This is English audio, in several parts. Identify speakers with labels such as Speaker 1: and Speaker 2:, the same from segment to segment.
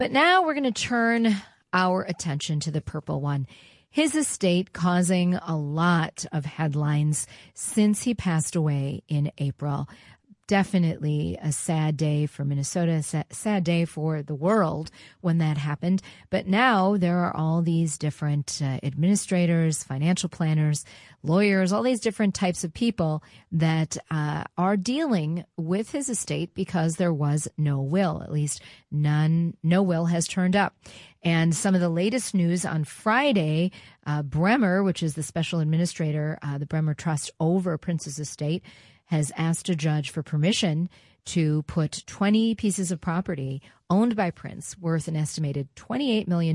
Speaker 1: But now we're going to turn our attention to the purple one. His estate causing a lot of headlines since he passed away in April. Definitely a sad day for Minnesota, a sad day for the world when that happened. But now there are all these different administrators, financial planners, lawyers, all these different types of people that are dealing with his estate because there was no will, at least no will has turned up. And some of the latest news on Friday, Bremer, which is the special administrator, the Bremer Trust over Prince's estate, has asked a judge for permission to put 20 pieces of property owned by Prince worth an estimated $28 million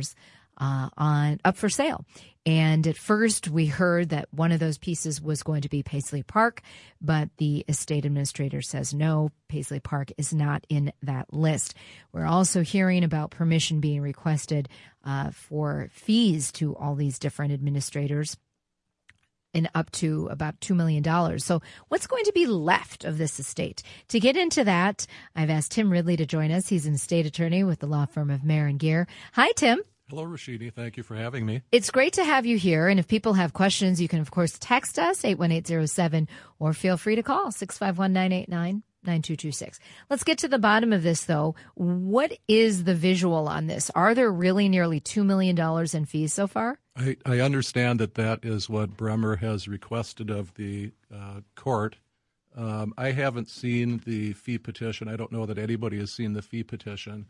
Speaker 1: up for sale. And at first we heard that one of those pieces was going to be Paisley Park, but the estate administrator says no, Paisley Park is not in that list. We're also hearing about permission being requested for fees to all these different administrators, and up to about $2 million. So what's going to be left of this estate? To get into that, I've asked Tim Ridley to join us. He's an estate attorney with the law firm of Mayer & Geer. Hi, Tim.
Speaker 2: Hello, Rashidi. Thank you for having me.
Speaker 1: It's great to have you here. And if people have questions, you can, of course, text us, 81807, or feel free to call, 651-989-9226. Let's get to the bottom of this, though. What is the visual on this? Are there really nearly $2 million in fees so far?
Speaker 2: I understand that is what Bremer has requested of the court. I haven't seen the fee petition. I don't know that anybody has seen the fee petition.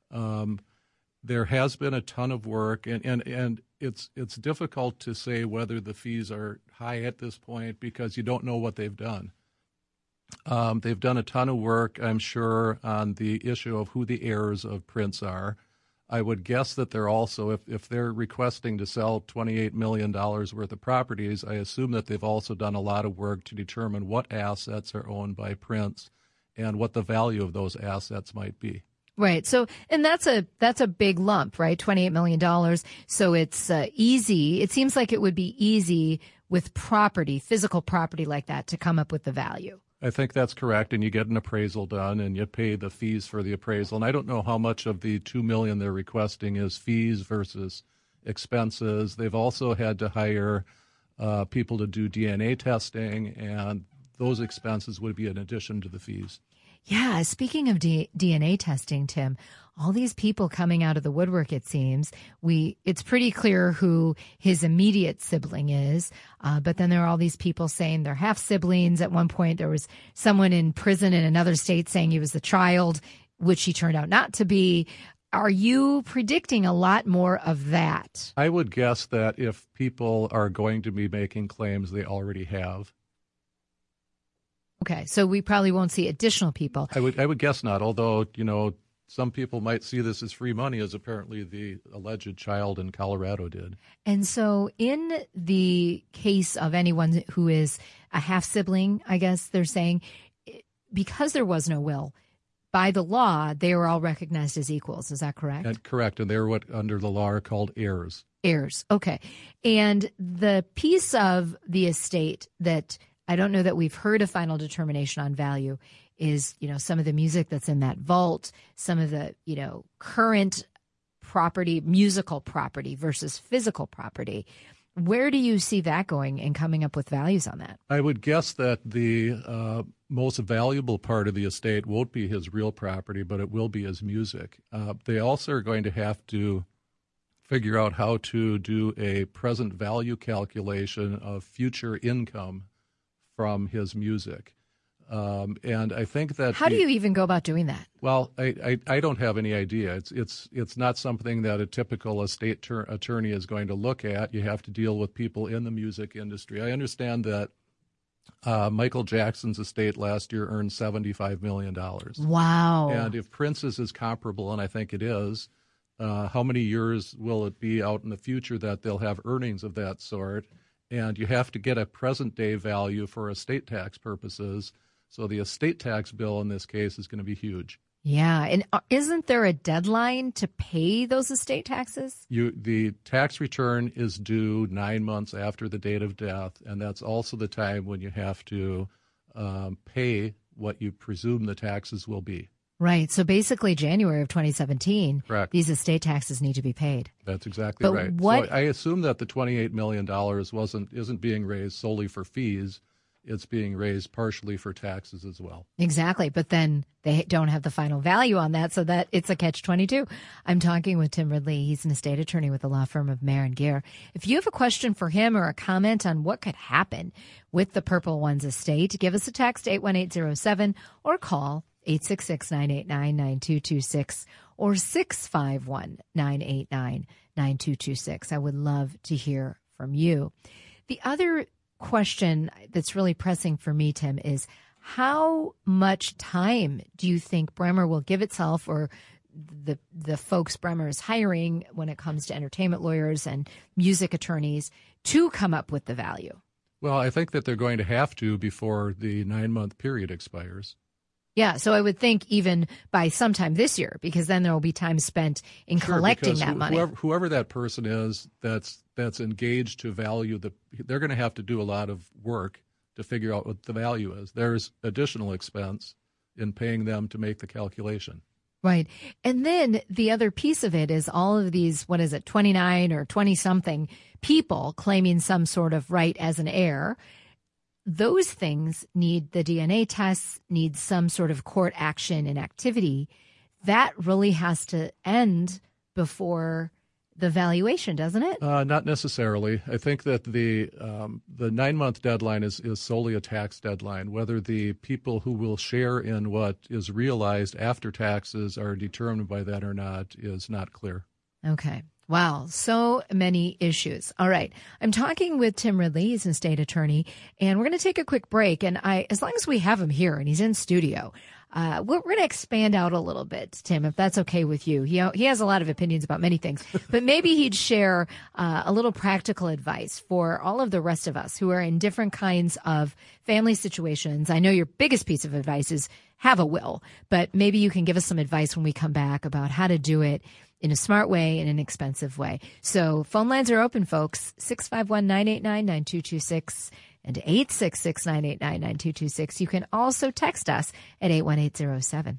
Speaker 2: There has been a ton of work, and it's difficult to say whether the fees are high at this point because you don't know what they've done. They've done a ton of work, I'm sure, on the issue of who the heirs of Prince are. I would guess that they're also, if they're requesting to sell $28 million worth of properties, I assume that they've also done a lot of work to determine what assets are owned by Prince and what the value of those assets might be.
Speaker 1: Right. So, and that's a big lump, right? $28 million. So it's easy. It seems like it would be easy with property, physical property like that, to come up with the value.
Speaker 2: I think that's correct, and you get an appraisal done, and you pay the fees for the appraisal. And I don't know how much of the $2 million they're requesting is fees versus expenses. They've also had to hire people to do DNA testing, and those expenses would be in addition to the fees.
Speaker 1: Yeah, speaking of DNA testing, Tim, all these people coming out of the woodwork, it seems. It's pretty clear who his immediate sibling is, but then there are all these people saying they're half-siblings. At one point, there was someone in prison in another state saying he was the child, which he turned out not to be. Are you predicting a lot more of that?
Speaker 2: I would guess that if people are going to be making claims, they already have.
Speaker 1: Okay, so we probably won't see additional people.
Speaker 2: I would guess not, although, some people might see this as free money, as apparently the alleged child in Colorado did.
Speaker 1: And so in the case of anyone who is a half-sibling, I guess they're saying, because there was no will, by the law, they were all recognized as equals. Is that correct?
Speaker 2: Correct, and they're what under the law are called heirs.
Speaker 1: Heirs, okay. And the piece of the estate that I don't know that we've heard a final determination on value is, some of the music that's in that vault, some of the, current property, musical property versus physical property. Where do you see that going and coming up with values on that?
Speaker 2: I would guess that the most valuable part of the estate won't be his real property, but it will be his music. They also are going to have to figure out how to do a present value calculation of future income from his music. And I think that
Speaker 1: how do you even go about doing that?
Speaker 2: Well, I don't have any idea. It's not something that a typical estate attorney is going to look at. You have to deal with people in the music industry. I understand that Michael Jackson's estate last year earned $75 million.
Speaker 1: Wow.
Speaker 2: And if Prince's is comparable, and I think it is, how many years will it be out in the future that they'll have earnings of that sort? And you have to get a present-day value for estate tax purposes. So the estate tax bill in this case is going to be huge.
Speaker 1: Yeah. And isn't there a deadline to pay those estate taxes?
Speaker 2: The tax return is due 9 months after the date of death, and that's also the time when you have to pay what you presume the taxes will be. Right.
Speaker 1: So basically January of 2017,
Speaker 2: Correct.
Speaker 1: These estate taxes need to be paid.
Speaker 2: That's exactly right. So I assume that the $28 million isn't being raised solely for fees. It's being raised partially for taxes as well.
Speaker 1: Exactly. But then they don't have the final value on that, so that it's a catch-22. I'm talking with Tim Ridley. He's an estate attorney with the law firm of Mayer and Geer. If you have a question for him or a comment on what could happen with the Purple One's estate, give us a text 81807 or call 866-989-9226 or 651-989-9226. I would love to hear from you. The other question that's really pressing for me, Tim, is how much time do you think Bremer will give itself, or the folks Bremer is hiring when it comes to entertainment lawyers and music attorneys, to come up with the value?
Speaker 2: Well, I think that they're going to have to before the 9-month period expires.
Speaker 1: Yeah, so I would think even by sometime this year, because then there will be time spent in collecting that money.
Speaker 2: Whoever that person is that's engaged to value they're going to have to do a lot of work to figure out what the value is. There's additional expense in paying them to make the calculation.
Speaker 1: Right. And then the other piece of it is all of these, 29 or 20-something people claiming some sort of right as an heir. Those things need the DNA tests, need some sort of court action and activity. That really has to end before the valuation, doesn't it?
Speaker 2: Not necessarily. I think that the 9-month deadline is solely a tax deadline. Whether the people who will share in what is realized after taxes are determined by that or not is not clear.
Speaker 1: Okay. Wow, so many issues. All right. I'm talking with Tim Ridley. He's an estate attorney, and we're going to take a quick break. And as long as we have him here and he's in studio, we're going to expand out a little bit, Tim, if that's okay with you. He has a lot of opinions about many things, but maybe he'd share a little practical advice for all of the rest of us who are in different kinds of family situations. I know your biggest piece of advice is have a will, but maybe you can give us some advice when we come back about how to do it in a smart way, in an expensive way. So phone lines are open, folks. 651-989-9226 and 866-989-9226. You can also text us at 81807.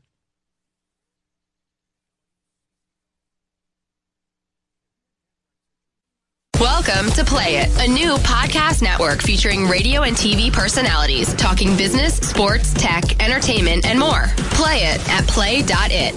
Speaker 3: Welcome to Play It, a new podcast network featuring radio and TV personalities talking business, sports, tech, entertainment, and more. Play it at play.it.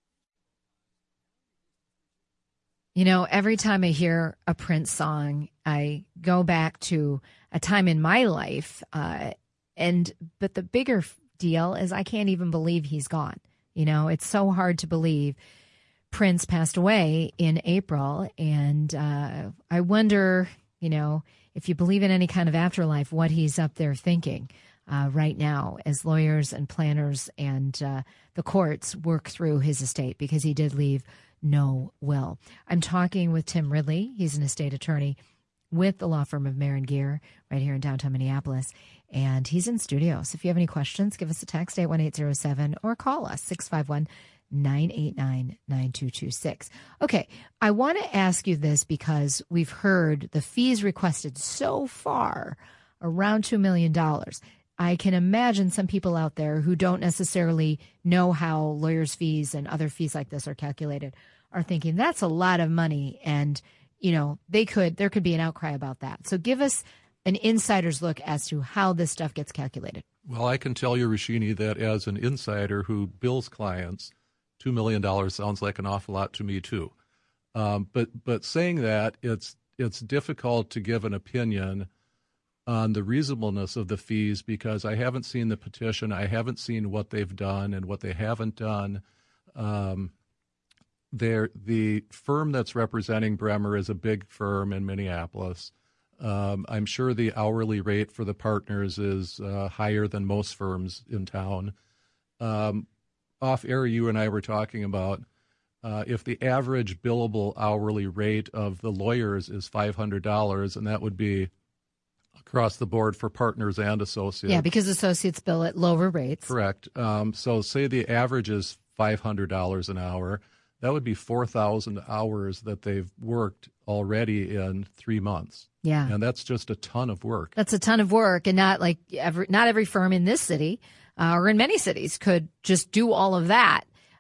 Speaker 1: You know, every time I hear a Prince song, I go back to a time in my life. But the bigger deal is I can't even believe he's gone. You know, it's so hard to believe Prince passed away in April. And I wonder, you know, if you believe in any kind of afterlife, what he's up there thinking right now as lawyers and planners and the courts work through his estate, because he did leave no will. I'm talking with Tim Ridley. He's an estate attorney with the law firm of Mayer and Geer right here in downtown Minneapolis. And he's in studio. So if you have any questions, give us a text 81807 or call us 651-989-9226. Okay, I want to ask you this because we've heard the fees requested so far around $2 million. I can imagine some people out there who don't necessarily know how lawyers' fees and other fees like this are calculated are thinking that's a lot of money, and you know there could be an outcry about that. So give us an insider's look as to how this stuff gets calculated.
Speaker 2: Well, I can tell you, Roshini, that as an insider who bills clients, $2 million sounds like an awful lot to me too. But saying that, it's difficult to give an opinion on the reasonableness of the fees because I haven't seen the petition. I haven't seen what they've done and what they haven't done. The firm that's representing Bremer is a big firm in Minneapolis. I'm sure the hourly rate for the partners is higher than most firms in town. Off air, you and I were talking about if the average billable hourly rate of the lawyers is $500, and that would be across the board for partners and associates.
Speaker 1: Yeah, because associates bill at lower rates.
Speaker 2: Correct. So say the average is $500 an hour. That would be 4,000 hours that they've worked already in 3 months.
Speaker 1: Yeah.
Speaker 2: And that's just a ton of work.
Speaker 1: That's a ton of work, and not every firm in this city or in many cities could just do all of that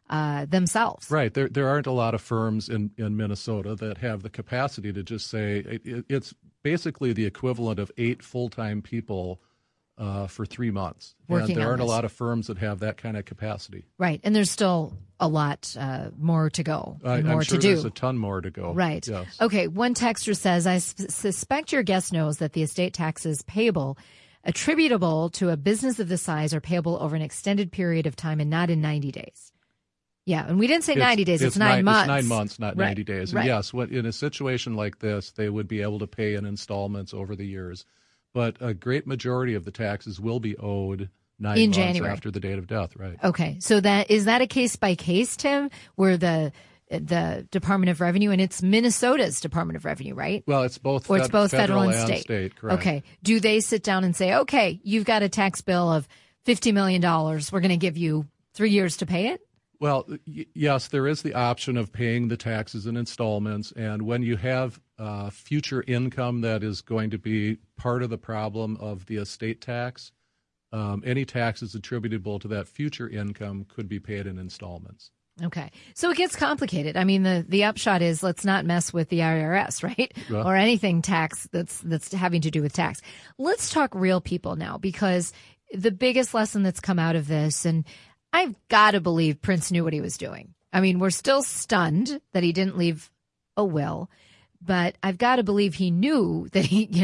Speaker 1: themselves.
Speaker 2: Right. There aren't a lot of firms in Minnesota that have the capacity to just say it's basically the equivalent of 8 full-time people for 3 months.
Speaker 1: Working
Speaker 2: and there
Speaker 1: on
Speaker 2: aren't
Speaker 1: this.
Speaker 2: a lot of firms that have that kind of capacity.
Speaker 1: Right. And there's still a lot more to go and more
Speaker 2: I'm sure
Speaker 1: to do.
Speaker 2: There's a ton more to go.
Speaker 1: Right.
Speaker 2: Yes.
Speaker 1: Okay. One texter says, I suspect your guest knows that the estate taxes payable attributable to a business of this size are payable over an extended period of time and not in 90 days. Yeah. And we didn't say 90 days. It's 9 months.
Speaker 2: It's 9 months, not
Speaker 1: Right.
Speaker 2: 90 days. And
Speaker 1: Right.
Speaker 2: yes, in a situation like this, they would be able to pay in installments over the years. But a great majority of the taxes will be owed 9
Speaker 1: In
Speaker 2: months
Speaker 1: January.
Speaker 2: after the date of death, right?
Speaker 1: Okay. So is that a case by case, Tim, where the Department of Revenue, and it's Minnesota's Department of Revenue, right?
Speaker 2: Well, it's both,
Speaker 1: Or it's both federal and
Speaker 2: state. Correct.
Speaker 1: Okay. Do they sit down and say, okay, you've got a tax bill of $50 million. We're going to give you 3 years to pay it?
Speaker 2: Well, yes, there is the option of paying the taxes in installments. And when you have future income that is going to be part of the problem of the estate tax, any taxes attributable to that future income could be paid in installments.
Speaker 1: Okay. So it gets complicated. I mean, the upshot is let's not mess with the IRS, right?
Speaker 2: Yeah.
Speaker 1: Or anything tax that's having to do with tax. Let's talk real people now, because the biggest lesson that's come out of this, and I've got to believe Prince knew what he was doing. I mean, we're still stunned that he didn't leave a will, but I've got to believe he knew that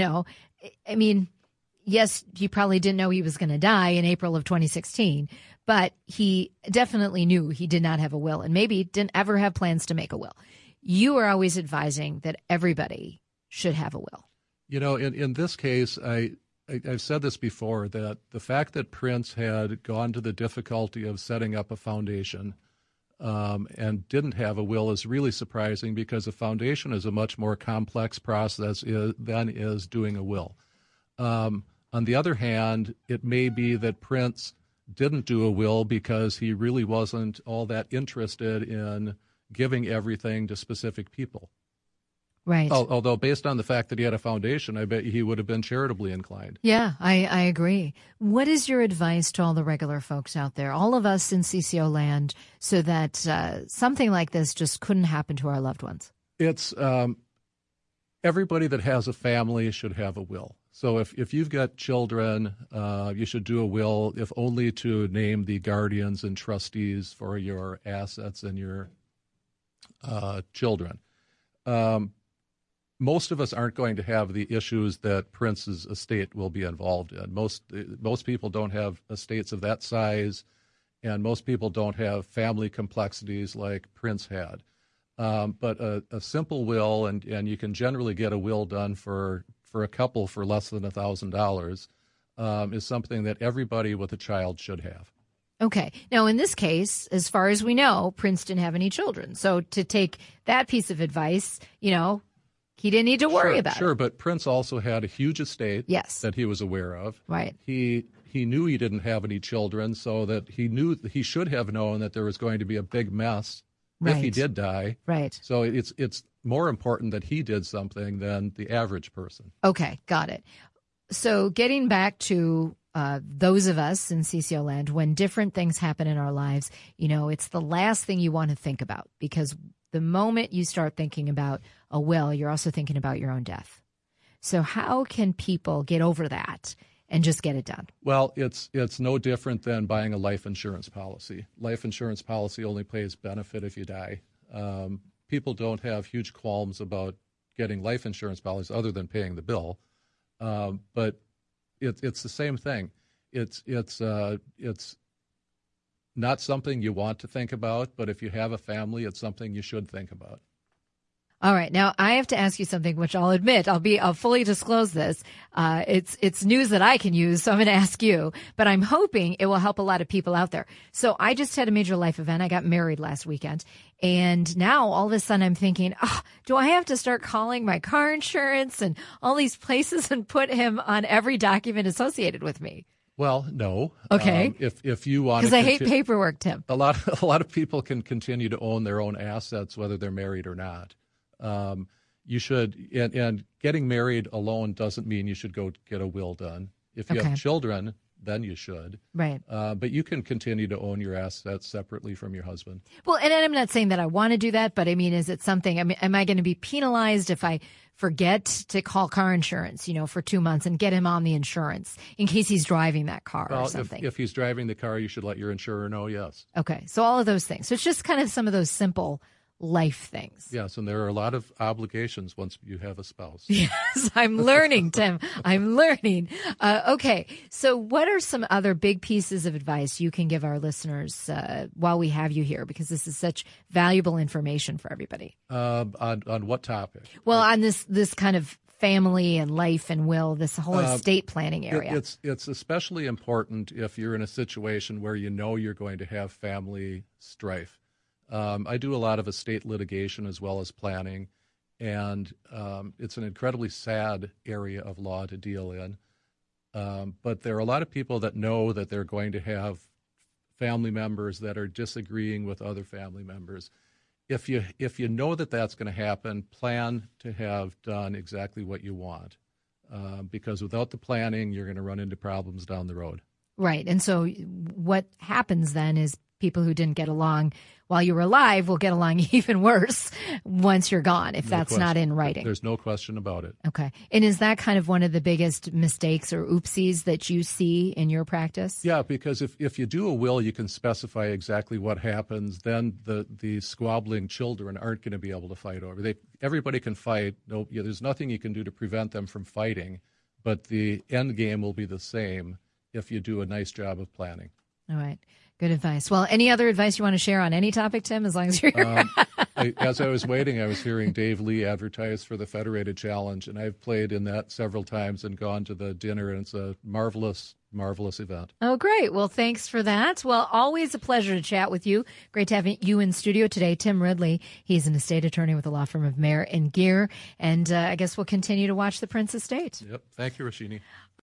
Speaker 1: yes, he probably didn't know he was going to die in April of 2016, but he definitely knew he did not have a will and maybe didn't ever have plans to make a will. You are always advising that everybody should have a will.
Speaker 2: In this case, I've said this before, that the fact that Prince had gone to the difficulty of setting up a foundation and didn't have a will is really surprising, because a foundation is a much more complex process than is doing a will. On the other hand, it may be that Prince didn't do a will because he really wasn't all that interested in giving everything to specific people.
Speaker 1: Right.
Speaker 2: Although based on the fact that he had a foundation, I bet he would have been charitably inclined.
Speaker 1: Yeah, I agree. What is your advice to all the regular folks out there, all of us in CCO land, so that something like this just couldn't happen to our loved ones?
Speaker 2: It's everybody that has a family should have a will. So if you've got children, you should do a will, if only to name the guardians and trustees for your assets and your children. Most of us aren't going to have the issues that Prince's estate will be involved in. Most people don't have estates of that size, and most people don't have family complexities like Prince had. But a simple will, and you can generally get a will done for a couple for less than $1,000, is something that everybody with a child should have.
Speaker 1: Okay. Now, in this case, as far as we know, Prince didn't have any children. So to take that piece of advice, he didn't need to worry about it.
Speaker 2: Sure, but Prince also had a huge estate that he was aware of.
Speaker 1: Right.
Speaker 2: He knew he didn't have any children, so that he knew that he should have known that there was going to be a big mess if he did die.
Speaker 1: Right.
Speaker 2: So it's more important that he did something than the average person.
Speaker 1: Okay, got it. So getting back to those of us in CCO land, when different things happen in our lives, it's the last thing you want to think about, because the moment you start thinking about a will, you're also thinking about your own death. So how can people get over that and just get it done?
Speaker 2: Well, it's no different than buying a life insurance policy. Life insurance policy only pays benefit if you die. People don't have huge qualms about getting life insurance policies other than paying the bill. But it's the same thing. It's not something you want to think about, but if you have a family, it's something you should think about.
Speaker 1: All right. Now I have to ask you something, which I'll admit, I'll fully disclose this. It's news that I can use, so I'm going to ask you, but I'm hoping it will help a lot of people out there. So I just had a major life event. I got married last weekend, and now all of a sudden I'm thinking, do I have to start calling my car insurance and all these places and put him on every document associated with me?
Speaker 2: Well, no.
Speaker 1: Okay.
Speaker 2: If you want,
Speaker 1: because I hate paperwork, Tim.
Speaker 2: A lot of people can continue to own their own assets, whether they're married or not. You should, and getting married alone doesn't mean you should go get a will done. If you have children, then you should.
Speaker 1: Right.
Speaker 2: But you can continue to own your assets separately from your husband.
Speaker 1: Well, and I'm not saying that I want to do that, but I mean, is it something, I mean, am I going to be penalized if I forget to call car insurance, for 2 months and get him on the insurance in case he's driving that car or something?
Speaker 2: If he's driving the car, you should let your insurer know, yes.
Speaker 1: Okay. So all of those things. So it's just kind of some of those simple life things.
Speaker 2: Yes, and there are a lot of obligations once you have a spouse.
Speaker 1: Yes, I'm learning, Tim. I'm learning. Okay, so what are some other big pieces of advice you can give our listeners while we have you here? Because this is such valuable information for everybody.
Speaker 2: On what topic?
Speaker 1: Well, on this kind of family and life and will, this whole estate planning area.
Speaker 2: It's especially important if you're in a situation where you know you're going to have family strife. I do a lot of estate litigation as well as planning, and it's an incredibly sad area of law to deal in. But there are a lot of people that know that they're going to have family members that are disagreeing with other family members. If you know that that's going to happen, plan to have done exactly what you want, because without the planning, you're going to run into problems down the road.
Speaker 1: Right, and so what happens then is people who didn't get along while you were alive will get along even worse once you're gone, if that's not in writing.
Speaker 2: There's no question about it.
Speaker 1: Okay. And is that kind of one of the biggest mistakes or oopsies that you see in your practice?
Speaker 2: Yeah, because if you do a will, you can specify exactly what happens. Then the squabbling children aren't going to be able to fight over. Everybody can fight. There's nothing you can do to prevent them from fighting, but the end game will be the same if you do a nice job of planning.
Speaker 1: All right. Good advice. Well, any other advice you want to share on any topic, Tim, as long as you're here?
Speaker 2: As I was waiting, I was hearing Dave Lee advertise for the Federated Challenge, and I've played in that several times and gone to the dinner, and it's a marvelous, marvelous event.
Speaker 1: Oh, great. Well, thanks for that. Well, always a pleasure to chat with you. Great to have you in studio today. Tim Ridley, he's an estate attorney with the law firm of Mayer and Geer, and I guess we'll continue to watch the Prince Estate.
Speaker 2: Yep. Thank you, Rashini.